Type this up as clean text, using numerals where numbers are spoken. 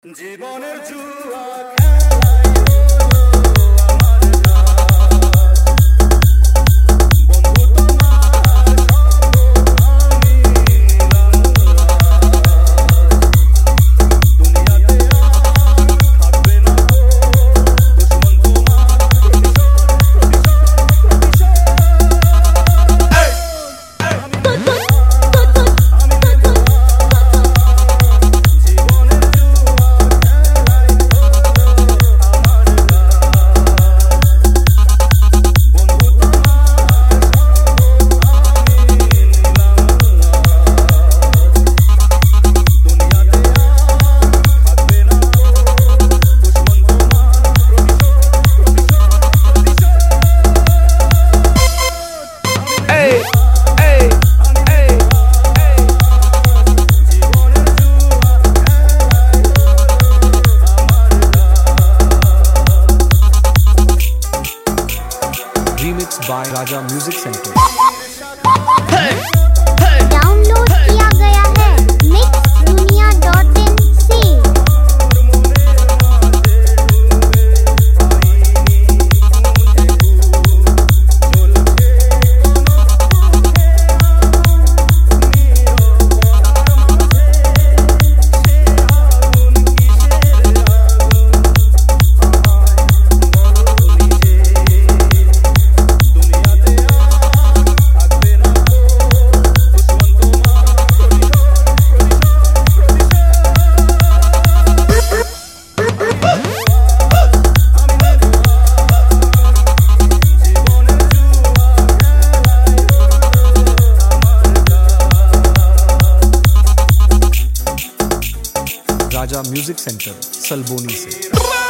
জীবনের জুয়া খেলায় আমার কাজ, বন্ধু তোমার শপথ আমি নিলাম আজ। দুনিয়াতে আর থাকবে না তো দুশমন তোমার Remix by Raja Music Center. Download किया गया है mixdunia.in से। Raja Music Center, Salboni se.